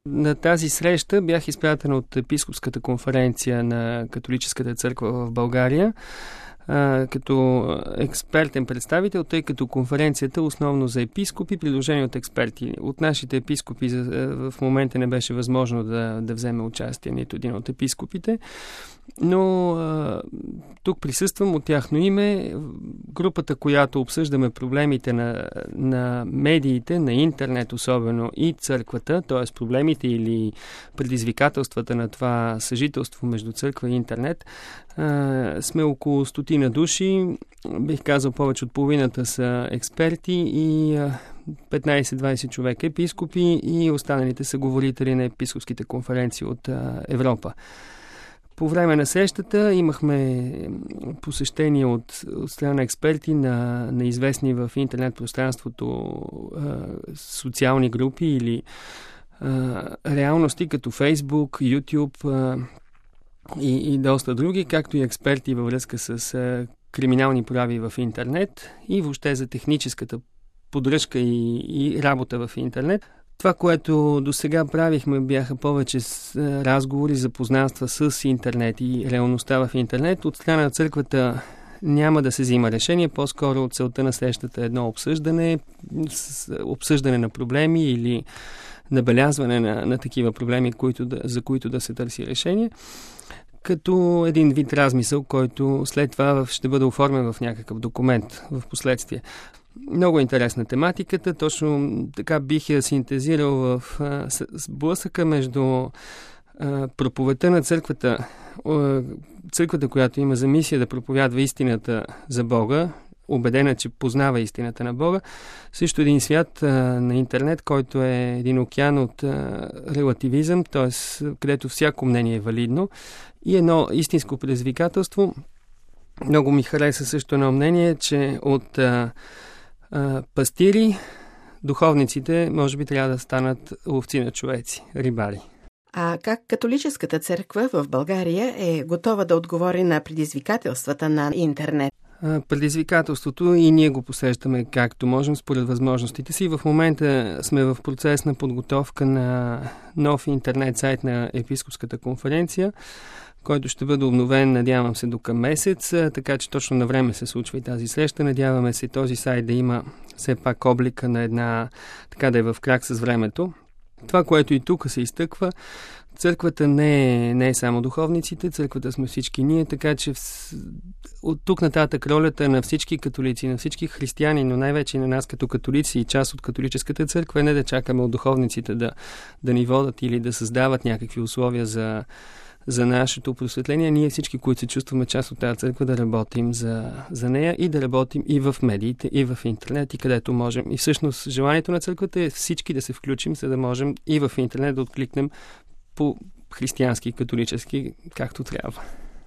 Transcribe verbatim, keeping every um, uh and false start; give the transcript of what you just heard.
На тази среща бях изпратен от Епископската конференция на Католическата църква в България а, като експертен представител, тъй като конференцията основно за епископи, приложение от експерти. От нашите епископи в момента не беше възможно да, да вземе участие нито един от епископите, но а, тук присъствам от тяхно име. Групата, която обсъждаме проблемите на, на медиите, на интернет особено и църквата, т.е. проблемите или предизвикателствата на това съжителство между църква и интернет, а, сме около стотина души. Бих казал, повече от половината са експерти и а, петнайсет-двайсет човека епископи и останалите са говорители на епископските конференции от а, Европа. По време на срещата имахме посещение от, от страна на експерти на, на известни в интернет пространството а, социални групи или а, реалности като Фейсбук, Ютюб а, и, и доста други, както и експерти във връзка с а, криминални прояви в интернет и въобще за техническата поддръжка и, и работа в интернет. Това, което до сега правихме, бяха повече с, а, разговори, запознанства с интернет и реалността в интернет. От страна на църквата няма да се взима решение, по-скоро целта на срещата е едно обсъждане, с, обсъждане на проблеми или набелязване на, на такива проблеми, които да, за които да се търси решение, като един вид размисъл, който след това ще бъде оформен в някакъв документ в последствие. Много интересна тематиката, точно така бих я синтезирал в а, сблъсъка между а, проповедта на църквата, а, църквата, която има за мисия да проповядва истината за Бога, убедена, че познава истината на Бога, също един свят а, на интернет, който е един океан от а, релативизъм, т.е. където всяко мнение е валидно, и едно истинско предизвикателство. Много ми хареса също едно мнение, че от а, а, пастири духовниците може би трябва да станат ловци на човеци, рибари. А как католическата църква в България е готова да отговори на предизвикателствата на интернет? Предизвикателството и ние го посрещаме както можем според възможностите си. В момента сме в процес на подготовка на нов интернет сайт на Епископската конференция, който ще бъде обновен, надявам се, до към месец, така че точно на време се случва и тази среща. Надяваме се този сайт да има все пак облика на една, така да е в крак с времето. Това, което и тук се изтъква, църквата не е, не е само духовниците, църквата сме всички ние, така че в, от тук нататък ролята на всички католици, на всички християни, но най-вече на нас като католици и част от католическата църква е не да чакаме от духовниците да, да ни водят или да създават някакви условия за, за нашето просветление. Ние всички, които се чувстваме част от тази църква, да работим за, за нея и да работим и в медиите, и в интернет, и където можем. И всъщност желанието на църквата е всички да се включим, за да можем и в интернет да откликнем по християнски и католически, както трябва.